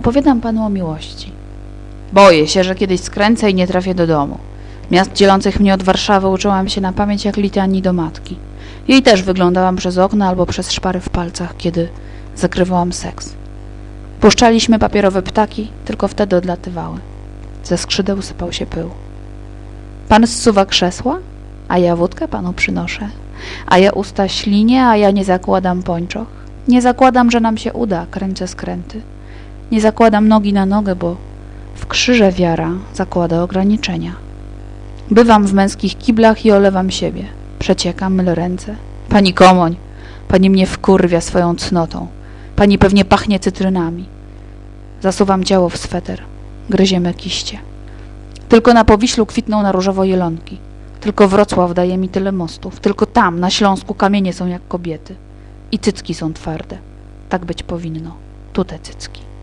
opowiadam panu o miłości. Boję się, że kiedyś skręcę i nie trafię do domu. Miast dzielących mnie od Warszawy uczyłam się na pamięć jak litanii do matki. Jej też wyglądałam przez okno albo przez szpary w palcach, kiedy zakrywałam seks. Puszczaliśmy papierowe ptaki, tylko wtedy odlatywały. Ze skrzydeł sypał się pył. Pan zsuwa krzesła, a ja wódkę panu przynoszę. A ja usta ślinie, a ja nie zakładam pończoch. Nie zakładam, że nam się uda, kręcę skręty. Nie zakładam nogi na nogę, bo w krzyże wiara zakłada ograniczenia. Bywam w męskich kiblach i olewam siebie. Przeciekam, mylę ręce. Pani Komoń, pani mnie wkurwia swoją cnotą. Pani pewnie pachnie cytrynami. Zasuwam ciało w sweter. Gryziemy kiście. Tylko na Powiślu kwitną na różowo jelonki. Tylko Wrocław daje mi tyle mostów. Tylko tam, na Śląsku, kamienie są jak kobiety. I cycki są twarde. Tak być powinno. Tu te cycki.